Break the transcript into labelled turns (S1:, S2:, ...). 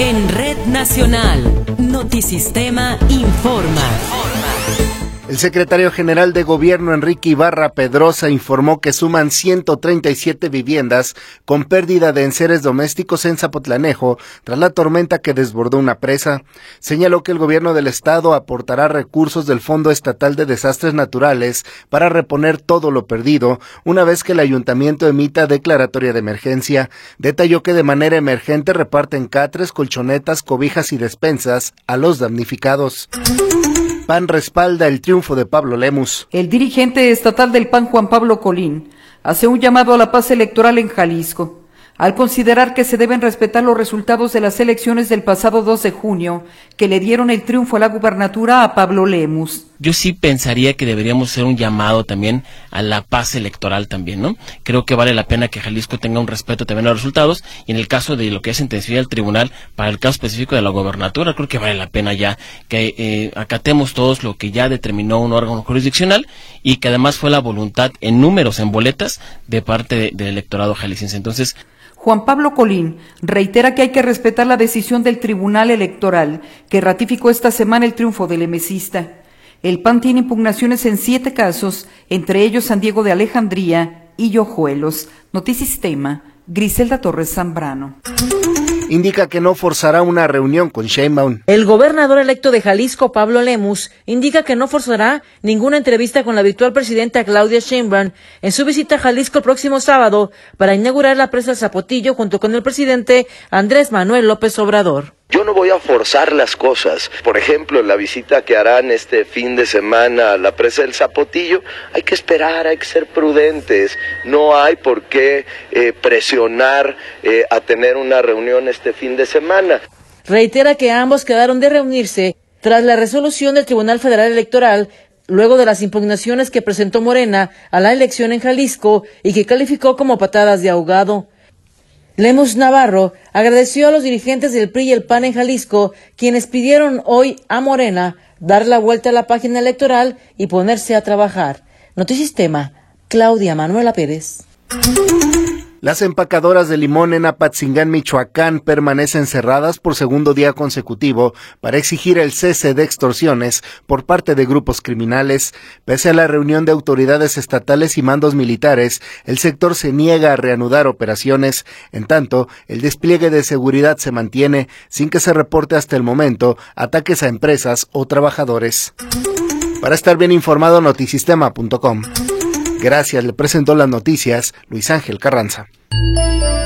S1: En Red Nacional, Notisistema informa.
S2: El secretario general de Gobierno, Enrique Ibarra Pedrosa, informó que suman 137 viviendas con pérdida de enseres domésticos en Zapotlanejo tras la tormenta que desbordó una presa. Señaló que el gobierno del estado aportará recursos del Fondo Estatal de Desastres Naturales para reponer todo lo perdido una vez que el ayuntamiento emita declaratoria de emergencia. Detalló que de manera emergente reparten catres, colchonetas, cobijas y despensas a los damnificados. PAN respalda el triunfo de Pablo Lemus.
S3: El dirigente estatal del PAN, Juan Pablo Colín, hace un llamado a la paz electoral en Jalisco, al considerar que se deben respetar los resultados de las elecciones del pasado 2 de junio, que le dieron el triunfo a la gubernatura a Pablo Lemus.
S4: Yo sí pensaría que deberíamos hacer un llamado también a la paz electoral también, ¿no? Creo que vale la pena que Jalisco tenga un respeto también a los resultados, y en el caso de lo que es sentencia del tribunal, para el caso específico de la gobernatura, creo que vale la pena ya que acatemos todos lo que ya determinó un órgano jurisdiccional, y que además fue la voluntad en números, en boletas, de parte del electorado jalisciense. Entonces,
S3: Juan Pablo Colín reitera que hay que respetar la decisión del Tribunal Electoral, que ratificó esta semana el triunfo del emesista. El PAN tiene impugnaciones en 7 casos, entre ellos San Diego de Alejandría y Yojuelos. Notisistema, Griselda Torres Zambrano.
S2: Indica que no forzará una reunión con Sheinbaum.
S5: El gobernador electo de Jalisco, Pablo Lemus, indica que no forzará ninguna entrevista con la virtual presidenta Claudia Sheinbaum en su visita a Jalisco el próximo sábado para inaugurar la presa Zapotillo junto con el presidente Andrés Manuel López Obrador.
S6: Yo no voy a forzar las cosas. Por ejemplo, la visita que harán este fin de semana a la presa del Zapotillo, hay que esperar, hay que ser prudentes. No hay por qué presionar a tener una reunión este fin de semana.
S5: Reitera que ambos quedaron de reunirse tras la resolución del Tribunal Federal Electoral, luego de las impugnaciones que presentó Morena a la elección en Jalisco y que calificó como patadas de ahogado. Lemus Navarro agradeció a los dirigentes del PRI y el PAN en Jalisco, quienes pidieron hoy a Morena dar la vuelta a la página electoral y ponerse a trabajar. Notisistema, Claudia Manuela Pérez.
S2: Las empacadoras de limón en Apatzingán, Michoacán, permanecen cerradas por segundo día consecutivo para exigir el cese de extorsiones por parte de grupos criminales. Pese a la reunión de autoridades estatales y mandos militares, el sector se niega a reanudar operaciones. En tanto, el despliegue de seguridad se mantiene sin que se reporte hasta el momento ataques a empresas o trabajadores. Para estar bien informado, notisistema.com. Gracias, le presentó las noticias Luis Ángel Carranza.